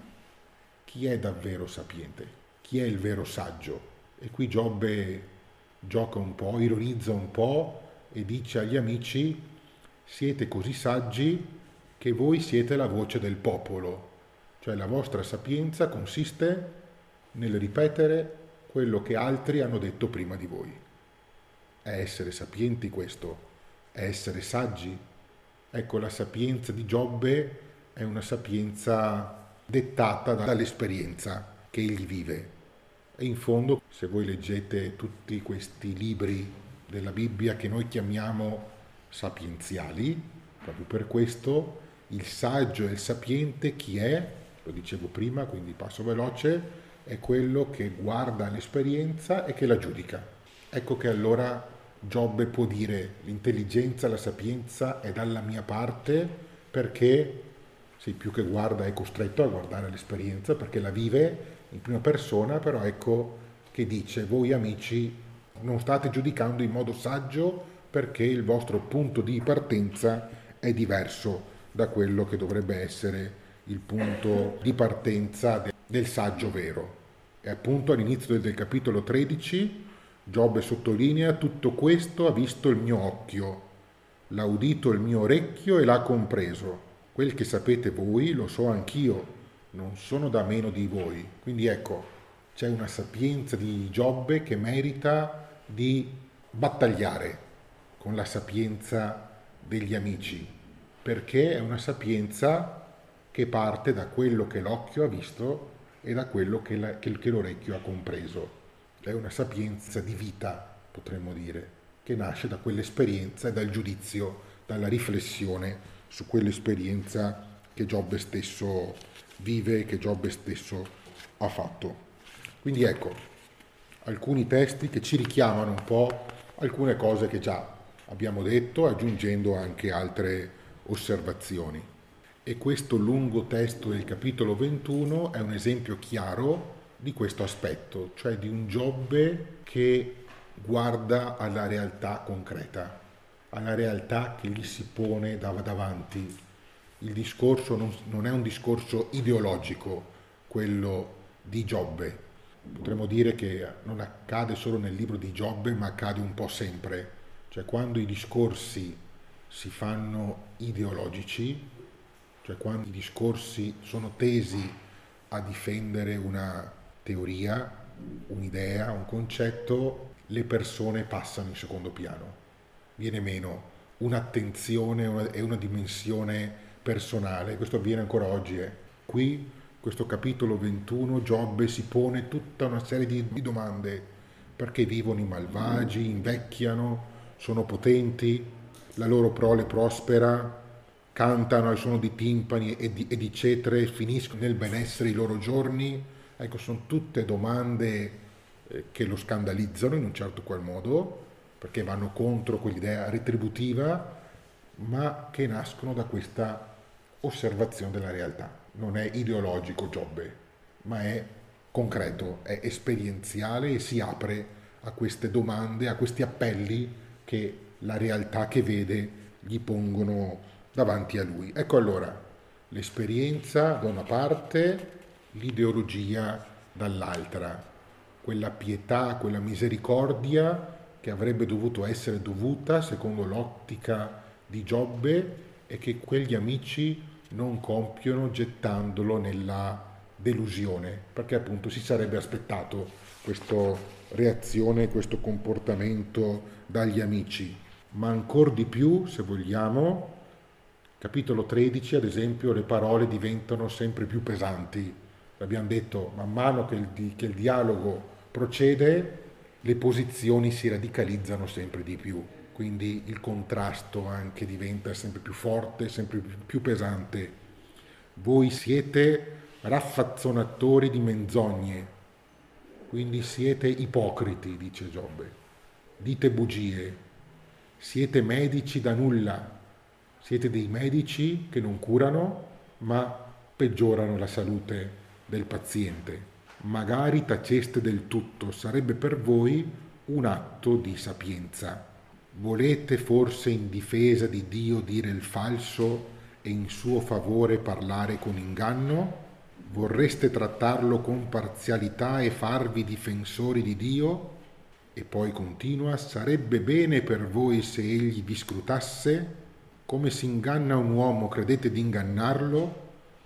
Chi è davvero sapiente? Chi è il vero saggio? E qui Giobbe gioca un po', ironizza un po' e dice agli amici: siete così saggi che voi siete la voce del popolo. Cioè la vostra sapienza consiste nel ripetere quello che altri hanno detto prima di voi. È essere sapienti questo? È essere saggi? Ecco, la sapienza di Giobbe è una sapienza dettata dall'esperienza che egli vive. E in fondo, se voi leggete tutti questi libri della Bibbia che noi chiamiamo sapienziali, proprio per questo, il saggio e il sapiente chi è? Lo dicevo prima, quindi passo veloce, è quello che guarda l'esperienza e che la giudica. Ecco che allora Giobbe può dire l'intelligenza, la sapienza è dalla mia parte perché sì, più che guarda è costretto a guardare l'esperienza perché la vive in prima persona, però ecco che dice voi amici non state giudicando in modo saggio perché il vostro punto di partenza è diverso da quello che dovrebbe essere il punto di partenza de- del saggio vero. E appunto all'inizio del capitolo tredici Giobbe sottolinea tutto questo ha visto il mio occhio, l'ha udito il mio orecchio e l'ha compreso. Quel che sapete voi lo so anch'io, non sono da meno di voi. Quindi ecco, c'è una sapienza di Giobbe che merita di battagliare con la sapienza degli amici, perché è una sapienza che parte da quello che l'occhio ha visto e da quello che, la, che, che l'orecchio ha compreso. È una sapienza di vita, potremmo dire, che nasce da quell'esperienza e dal giudizio, dalla riflessione su quell'esperienza che Giobbe stesso vive e che Giobbe stesso ha fatto. Quindi ecco, alcuni testi che ci richiamano un po' alcune cose che già abbiamo detto, aggiungendo anche altre osservazioni. E questo lungo testo del capitolo ventuno è un esempio chiaro di questo aspetto, cioè di un Giobbe che guarda alla realtà concreta, alla realtà che gli si pone davanti. Il discorso non, non è un discorso ideologico, quello di Giobbe. Potremmo dire che non accade solo nel libro di Giobbe, ma accade un po' sempre. Cioè quando i discorsi si fanno ideologici, cioè quando i discorsi sono tesi a difendere una teoria, un'idea, un concetto, le persone passano in secondo piano. Viene meno un'attenzione e una dimensione personale. Questo avviene ancora oggi. Eh. Qui, questo capitolo ventuno, Giobbe si pone tutta una serie di, di domande. Perché vivono i malvagi, invecchiano, sono potenti, la loro prole prospera, cantano al suono di timpani e di, e di cetre, finiscono nel benessere i loro giorni. Ecco, sono tutte domande eh, che lo scandalizzano in un certo qual modo, perché vanno contro quell'idea retributiva, ma che nascono da questa osservazione della realtà. Non è ideologico Giobbe, ma è concreto, è esperienziale e si apre a queste domande, a questi appelli che la realtà che vede gli pongono davanti a lui. Ecco allora l'esperienza da una parte, l'ideologia dall'altra, quella pietà, quella misericordia che avrebbe dovuto essere dovuta secondo l'ottica di Giobbe e che quegli amici non compiono gettandolo nella delusione, perché appunto si sarebbe aspettato questa reazione, questo comportamento dagli amici. Ma ancor di più, se vogliamo, capitolo tredici, ad esempio, le parole diventano sempre più pesanti. Abbiamo detto, man mano che il, che il dialogo procede, le posizioni si radicalizzano sempre di più, quindi il contrasto anche diventa sempre più forte, sempre più, più pesante. Voi siete raffazzonatori di menzogne, quindi siete ipocriti, dice Giobbe, dite bugie, siete medici da nulla, siete dei medici che non curano, ma peggiorano la salute del paziente. Magari taceste del tutto, sarebbe per voi un atto di sapienza. Volete forse in difesa di Dio dire il falso e in suo favore parlare con inganno? Vorreste trattarlo con parzialità e farvi difensori di Dio? E poi continua, sarebbe bene per voi se egli vi scrutasse? Come si inganna un uomo, credete di ingannarlo?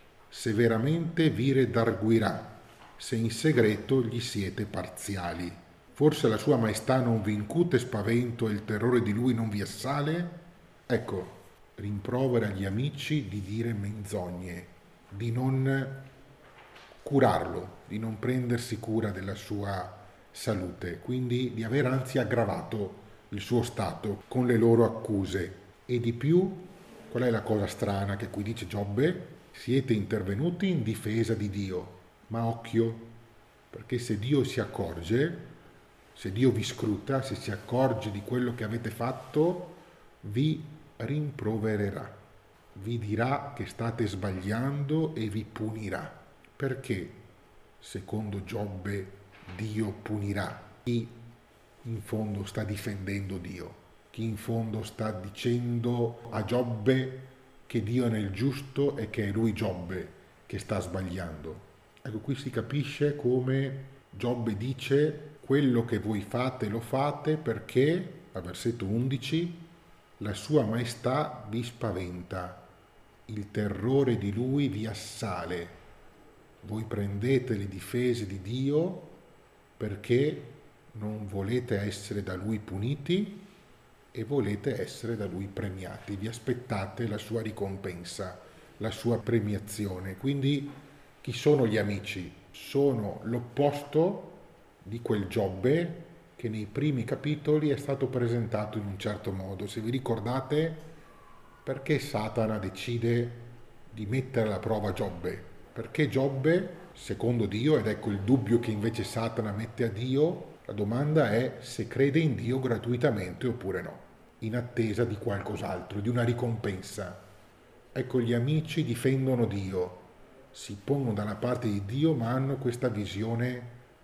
Se veramente vi redarguirà, se in segreto gli siete parziali. Forse la sua maestà non vi incute spavento e il terrore di lui non vi assale? Ecco, rimprovera agli amici di dire menzogne, di non curarlo, di non prendersi cura della sua salute, quindi di aver anzi aggravato il suo stato con le loro accuse. E di più, qual è la cosa strana che qui dice Giobbe? Siete intervenuti in difesa di Dio, ma occhio, perché se Dio si accorge, se Dio vi scruta, se si accorge di quello che avete fatto, vi rimprovererà, vi dirà che state sbagliando e vi punirà. Perché, secondo Giobbe, Dio punirà chi in fondo sta difendendo Dio, chi in fondo sta dicendo a Giobbe che Dio è nel giusto e che è lui Giobbe che sta sbagliando. Ecco, qui si capisce come Giobbe dice quello che voi fate lo fate perché, al versetto undici, la sua maestà vi spaventa, il terrore di lui vi assale. Voi prendete le difese di Dio perché non volete essere da lui puniti e volete essere da lui premiati, vi aspettate la sua ricompensa, la sua premiazione. Quindi chi sono gli amici? Sono l'opposto di quel Giobbe che nei primi capitoli è stato presentato in un certo modo. Se vi ricordate, perché Satana decide di mettere alla prova Giobbe? Perché Giobbe, secondo Dio, ed ecco il dubbio che invece Satana mette a Dio, la domanda è se crede in Dio gratuitamente oppure no, in attesa di qualcos'altro, di una ricompensa. Ecco, gli amici difendono Dio, si pongono dalla parte di Dio, ma hanno questa visione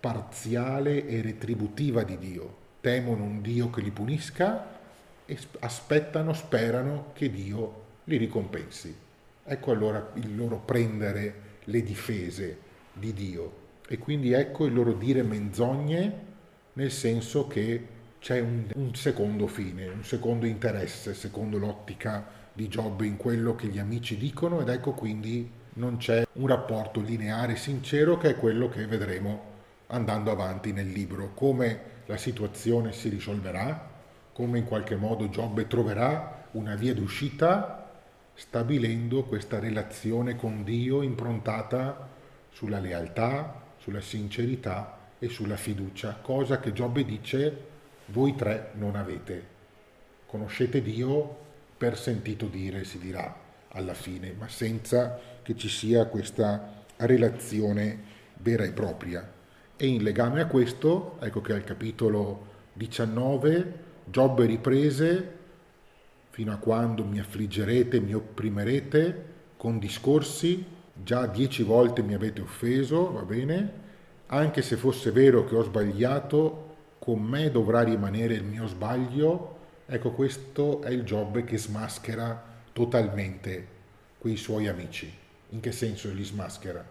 parziale e retributiva di Dio. Temono un Dio che li punisca e aspettano, sperano che Dio li ricompensi. Ecco allora il loro prendere le difese di Dio. E quindi ecco il loro dire menzogne, nel senso che c'è un, un secondo fine, un secondo interesse, secondo l'ottica di Giobbe in quello che gli amici dicono, ed ecco quindi non c'è un rapporto lineare sincero che è quello che vedremo andando avanti nel libro, come la situazione si risolverà, come in qualche modo Giobbe troverà una via d'uscita stabilendo questa relazione con Dio improntata sulla lealtà, sulla sincerità e sulla fiducia, cosa che Giobbe dice voi tre non avete. Conoscete Dio per sentito dire, si dirà alla fine, ma senza che ci sia questa relazione vera e propria. E in legame a questo, ecco che al capitolo diciannove, Giobbe riprese: fino a quando mi affliggerete, mi opprimerete con discorsi, già dieci volte mi avete offeso, va bene? Anche se fosse vero che ho sbagliato, con me dovrà rimanere il mio sbaglio. Ecco, questo è il Giobbe che smaschera totalmente quei suoi amici. In che senso li smaschera?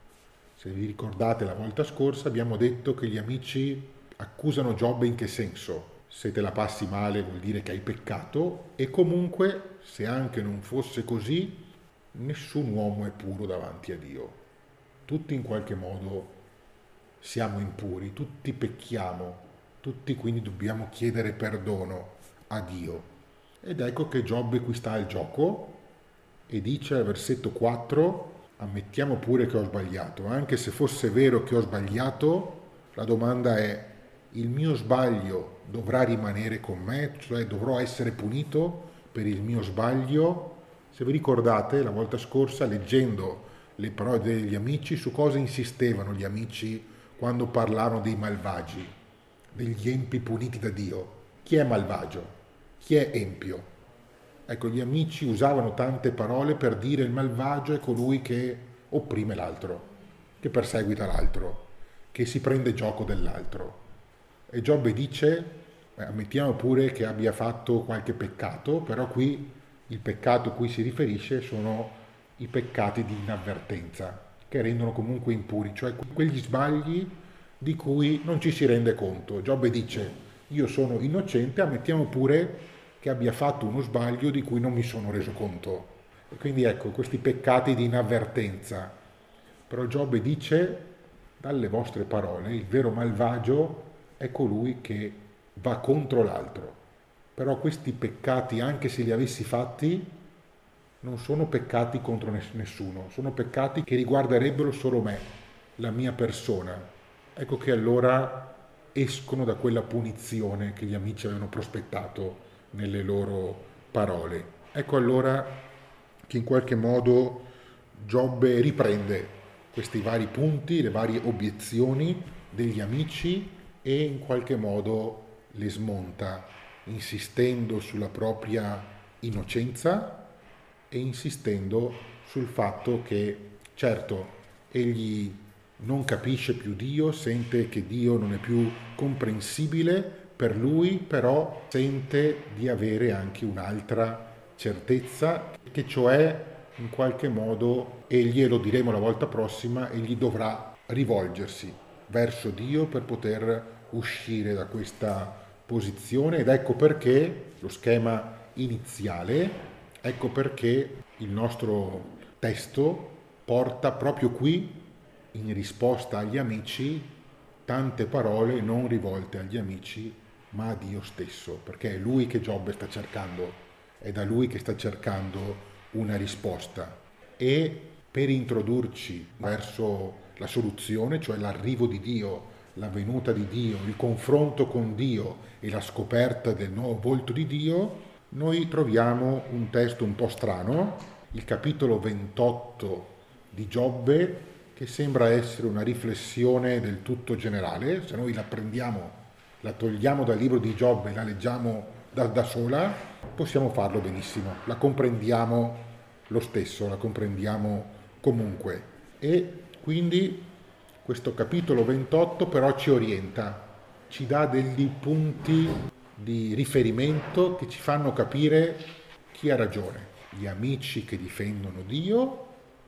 Se vi ricordate la volta scorsa abbiamo detto che gli amici accusano Giobbe in che senso? Se te la passi male vuol dire che hai peccato, e comunque, se anche non fosse così, nessun uomo è puro davanti a Dio. Tutti in qualche modo siamo impuri, tutti pecchiamo, tutti quindi dobbiamo chiedere perdono a Dio. Ed ecco che Giobbe qui sta al gioco e dice al versetto quattro: ammettiamo pure che ho sbagliato, anche se fosse vero che ho sbagliato, la domanda è: il mio sbaglio dovrà rimanere con me, cioè dovrò essere punito per il mio sbaglio? Se vi ricordate, la volta scorsa, leggendo le parole degli amici, su cosa insistevano gli amici quando parlarono dei malvagi, degli empi puniti da Dio? Chi è malvagio? Chi è empio? Ecco, gli amici usavano tante parole per dire il malvagio è colui che opprime l'altro, che perseguita l'altro, che si prende gioco dell'altro. E Giobbe dice, eh, ammettiamo pure che abbia fatto qualche peccato, però qui il peccato a cui si riferisce sono i peccati di inavvertenza, che rendono comunque impuri, cioè quegli sbagli di cui non ci si rende conto. Giobbe dice, io sono innocente, ammettiamo pure che abbia fatto uno sbaglio di cui non mi sono reso conto. E quindi ecco, questi peccati di inavvertenza. Però Giobbe dice, dalle vostre parole, il vero malvagio è colui che va contro l'altro. Però questi peccati, anche se li avessi fatti, non sono peccati contro nessuno, sono peccati che riguarderebbero solo me, la mia persona. Ecco che allora escono da quella punizione che gli amici avevano prospettato nelle loro parole. Ecco allora che in qualche modo Giobbe riprende questi vari punti, le varie obiezioni degli amici e in qualche modo le smonta, insistendo sulla propria innocenza e insistendo sul fatto che, certo, egli non capisce più Dio, sente che Dio non è più comprensibile per lui, però sente di avere anche un'altra certezza, che cioè in qualche modo egli, e lo diremo la volta prossima, egli dovrà rivolgersi verso Dio per poter uscire da questa posizione. Ed ecco perché lo schema iniziale, ecco perché il nostro testo porta proprio qui, in risposta agli amici, tante parole non rivolte agli amici ma a Dio stesso, perché è lui che Giobbe sta cercando, è da lui che sta cercando una risposta. E per introdurci verso la soluzione, cioè l'arrivo di Dio, la venuta di Dio, il confronto con Dio e la scoperta del nuovo volto di Dio, noi troviamo un testo un po' strano, il capitolo ventotto di Giobbe, che sembra essere una riflessione del tutto generale. Se noi la prendiamo, la togliamo dal libro di Giobbe e la leggiamo da, da sola, possiamo farlo benissimo, la comprendiamo lo stesso, la comprendiamo comunque. E quindi questo capitolo ventotto però ci orienta, ci dà degli punti di riferimento che ci fanno capire chi ha ragione, gli amici che difendono Dio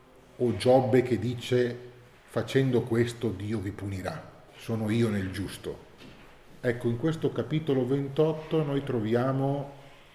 o Giobbe che dice facendo questo Dio vi punirà, sono io nel giusto. Ecco, in questo capitolo ventotto noi troviamo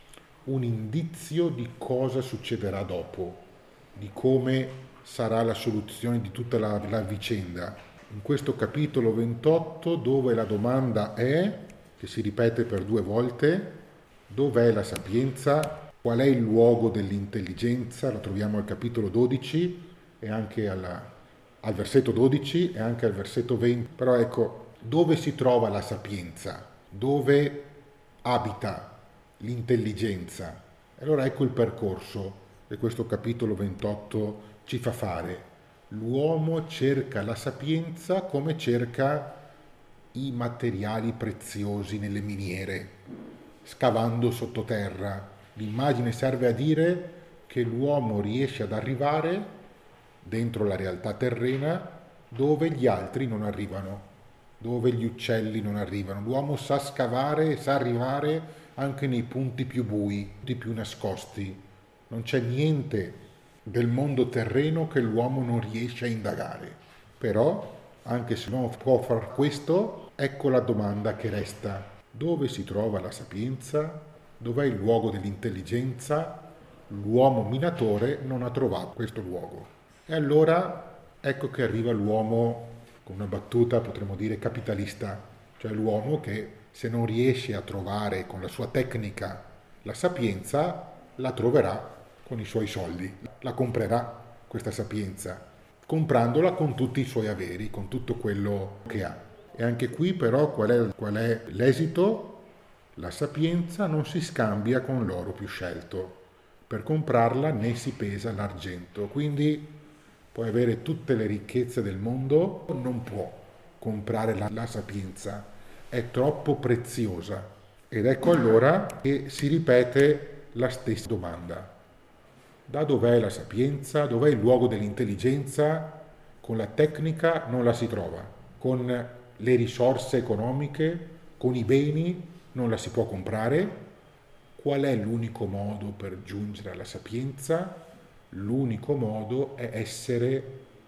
un indizio di cosa succederà dopo, di come sarà la soluzione di tutta la, la vicenda. In questo capitolo ventotto, dove la domanda è, che si ripete per due volte, dov'è la sapienza, qual è il luogo dell'intelligenza, la troviamo al capitolo dodici e anche alla, al versetto dodici e anche al versetto venti, però ecco, dove si trova la sapienza? Dove abita l'intelligenza? Allora ecco il percorso che questo capitolo ventotto ci fa fare. L'uomo cerca la sapienza come cerca i materiali preziosi nelle miniere, scavando sottoterra. L'immagine serve a dire che l'uomo riesce ad arrivare dentro la realtà terrena dove gli altri non arrivano, dove gli uccelli non arrivano. L'uomo sa scavare e sa arrivare anche nei punti più bui, punti più nascosti. Non c'è niente del mondo terreno che l'uomo non riesce a indagare. Però, anche se non può far questo, ecco la domanda che resta. Dove si trova la sapienza? Dov'è il luogo dell'intelligenza? L'uomo minatore non ha trovato questo luogo. E allora ecco che arriva l'uomo, con una battuta potremmo dire capitalista, cioè l'uomo che se non riesce a trovare con la sua tecnica la sapienza, la troverà con i suoi soldi, la comprerà questa sapienza, comprandola con tutti i suoi averi, con tutto quello che ha. E anche qui però qual è, qual è l'esito? La sapienza non si scambia con l'oro più scelto. Per comprarla ne si pesa l'argento. Quindi puoi avere tutte le ricchezze del mondo, non può comprare la, la sapienza. È troppo preziosa. Ed ecco allora che si ripete la stessa domanda. Da dov'è la sapienza? Dov'è il luogo dell'intelligenza? Con la tecnica non la si trova. Con le risorse economiche, con i beni non la si può comprare. Qual è l'unico modo per giungere alla sapienza? L'unico modo è essere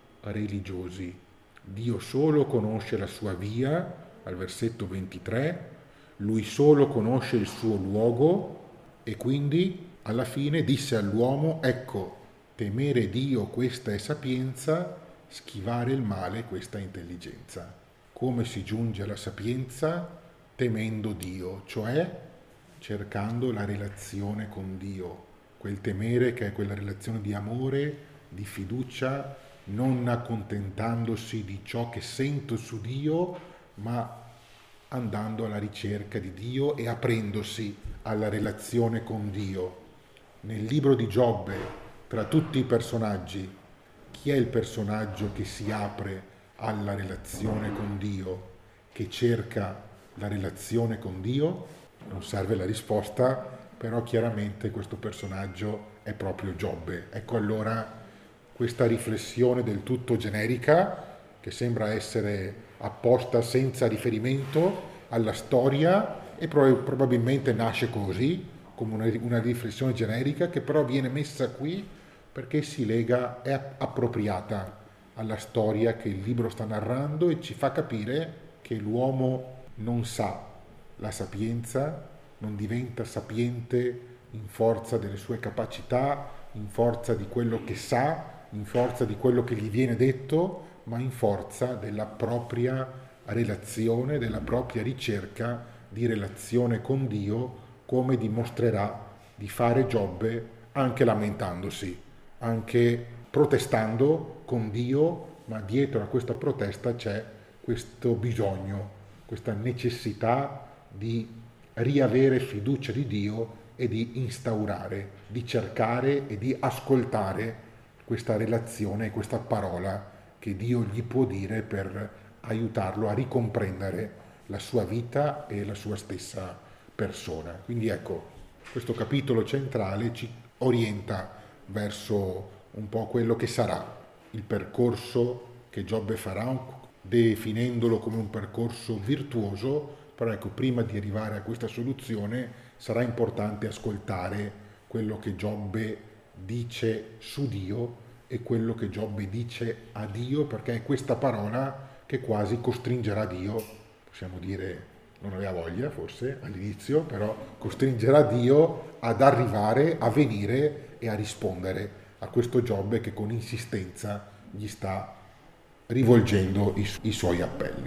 religiosi. Dio solo conosce la sua via, al versetto ventitré, lui solo conosce il suo luogo e quindi alla fine disse all'uomo, ecco, temere Dio questa è sapienza, schivare il male questa è intelligenza. Come si giunge alla sapienza? Temendo Dio, cioè cercando la relazione con Dio, quel temere che è quella relazione di amore, di fiducia, non accontentandosi di ciò che sento su Dio, ma andando alla ricerca di Dio e aprendosi alla relazione con Dio. Nel libro di Giobbe, tra tutti i personaggi, chi è il personaggio che si apre alla relazione con Dio, che cerca la relazione con Dio? Non serve la risposta, però chiaramente questo personaggio è proprio Giobbe. Ecco allora questa riflessione del tutto generica, che sembra essere apposta senza riferimento alla storia e probabilmente nasce così, come una, una riflessione generica, che però viene messa qui perché si lega, è appropriata alla storia che il libro sta narrando e ci fa capire che l'uomo non sa la sapienza, non diventa sapiente in forza delle sue capacità, in forza di quello che sa, in forza di quello che gli viene detto, ma in forza della propria relazione, della propria ricerca di relazione con Dio, come dimostrerà di fare Giobbe anche lamentandosi, anche protestando con Dio, ma dietro a questa protesta c'è questo bisogno, questa necessità di riavere fiducia di Dio e di instaurare, di cercare e di ascoltare questa relazione, questa parola che Dio gli può dire per aiutarlo a ricomprendere la sua vita e la sua stessa persona. Quindi ecco, questo capitolo centrale ci orienta verso un po' quello che sarà il percorso che Giobbe farà, definendolo come un percorso virtuoso, però ecco, prima di arrivare a questa soluzione sarà importante ascoltare quello che Giobbe dice su Dio e quello che Giobbe dice a Dio, perché è questa parola che quasi costringerà Dio, possiamo dire, non aveva voglia forse all'inizio, però costringerà Dio ad arrivare, a venire e a rispondere a questo Giobbe che con insistenza gli sta rivolgendo i, su- i suoi appelli.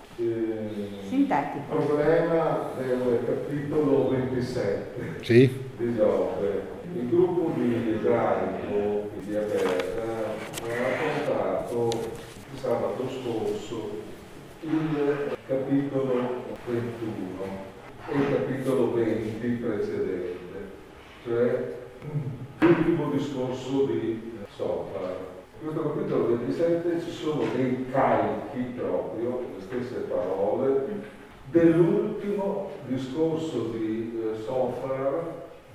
Sintetico. Il problema del capitolo ventisette Sì? di Giobbe. Il gruppo di ebraico di Aversa ha raccontato sabato scorso il capitolo ventuno e il capitolo venti precedente, cioè l'ultimo discorso di Sofar. In questo capitolo ventisette ci sono dei calchi proprio, le stesse parole, dell'ultimo discorso di eh, Sofar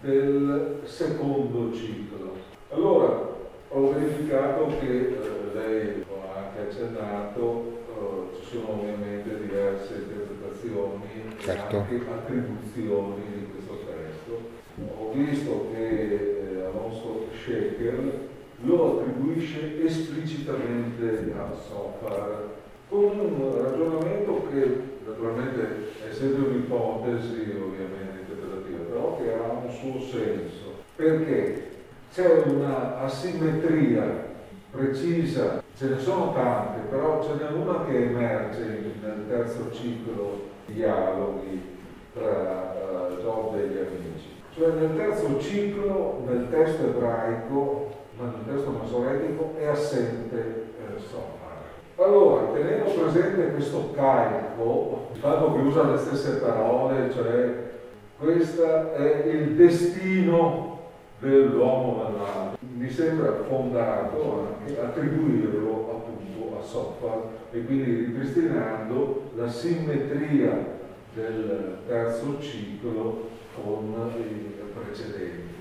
del secondo ciclo. Allora, ho verificato che eh, lei ha anche accennato, eh, ci sono ovviamente diverse interpretazioni certo. e anche attribuzioni di questo testo. Ho visto che eh, Alonso Shaker lo attribuisce esplicitamente a Sofar, con un ragionamento che naturalmente è sempre un'ipotesi ovviamente interpretativa, però che ha un suo senso, perché c'è una asimmetria precisa, ce ne sono tante, però ce n'è una che emerge nel terzo ciclo di dialoghi tra uh, Giobbe e gli amici. Cioè nel terzo ciclo, nel testo ebraico, ma nel testo masoretico, è assente eh, Sofar. Allora, tenendo presente questo carico, il fatto che usa le stesse parole, cioè questo è il destino dell'uomo malvagio, mi sembra fondato anche attribuirlo appunto a Sofar e quindi ripristinando la simmetria del terzo ciclo con i precedenti.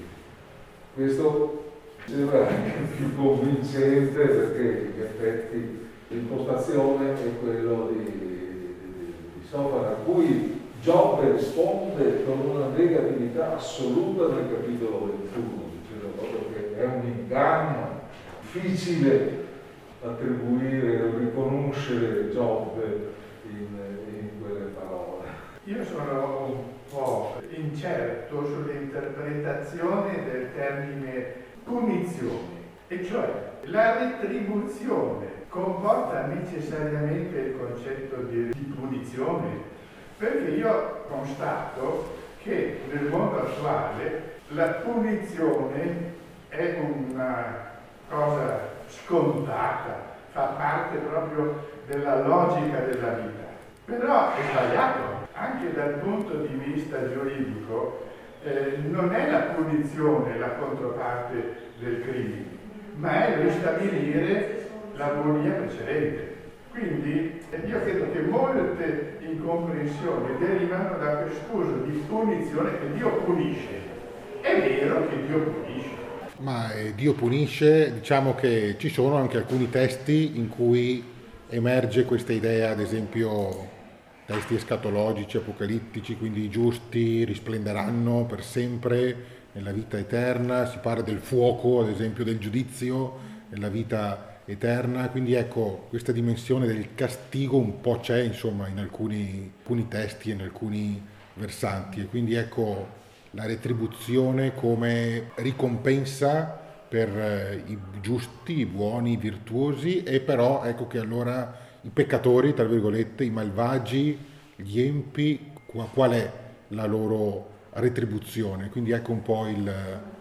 Questo sembra anche più convincente perché in effetti l'impostazione è quello di, di, di Sofar, a cui Giobbe risponde con una negatività assoluta nel capitolo ventuno, dicendo proprio che è un inganno difficile attribuire o riconoscere Giobbe in, in quelle parole. Io sono un po' incerto sull'interpretazione del termine punizione, e cioè la retribuzione comporta necessariamente il concetto di, di punizione, perché io constato che nel mondo attuale la punizione è una cosa scontata, fa parte proprio della logica della vita, però è sbagliato anche dal punto di vista giuridico. Eh, non è la punizione la controparte del crimine, ma è ristabilire l'agonia precedente. Quindi io credo che molte incomprensioni derivano da quest'uso di punizione, che Dio punisce. È vero che Dio punisce. Ma eh, Dio punisce, diciamo che ci sono anche alcuni testi in cui emerge questa idea, ad esempio testi escatologici, apocalittici, quindi i giusti risplenderanno per sempre nella vita eterna, si parla del fuoco, ad esempio del giudizio, nella vita eterna, quindi ecco, questa dimensione del castigo un po' c'è, insomma, in alcuni, alcuni testi e in alcuni versanti, e quindi ecco la retribuzione come ricompensa per eh, i giusti, i buoni, i virtuosi, e però ecco che allora i peccatori, tra virgolette, i malvagi, gli empi, qual è la loro retribuzione? Quindi ecco un po' il,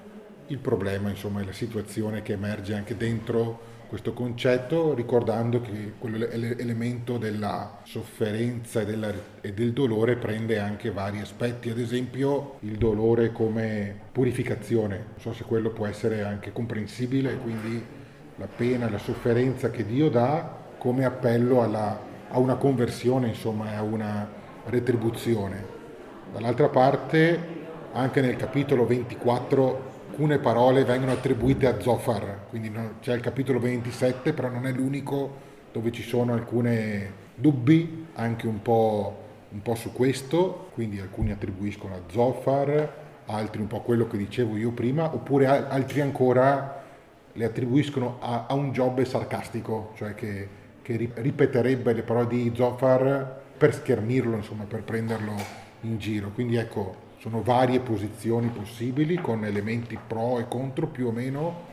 il problema, insomma, la situazione che emerge anche dentro questo concetto, ricordando che quell'elemento della sofferenza e, della, e del dolore prende anche vari aspetti, ad esempio il dolore come purificazione, non so se quello può essere anche comprensibile, quindi la pena, la sofferenza che Dio dà come appello alla, a una conversione, insomma, a una retribuzione. Dall'altra parte, anche nel capitolo ventiquattro, alcune parole vengono attribuite a Zofar, quindi no, c'è il capitolo ventisette, però non è l'unico dove ci sono alcuni dubbi, anche un po', un po' su questo, quindi alcuni attribuiscono a Zofar, altri un po' quello che dicevo io prima, oppure altri ancora le attribuiscono a, a un Giobbe sarcastico, cioè che che ripeterebbe le parole di Zofar per schermirlo, insomma, per prenderlo in giro. Quindi ecco, sono varie posizioni possibili con elementi pro e contro più o meno,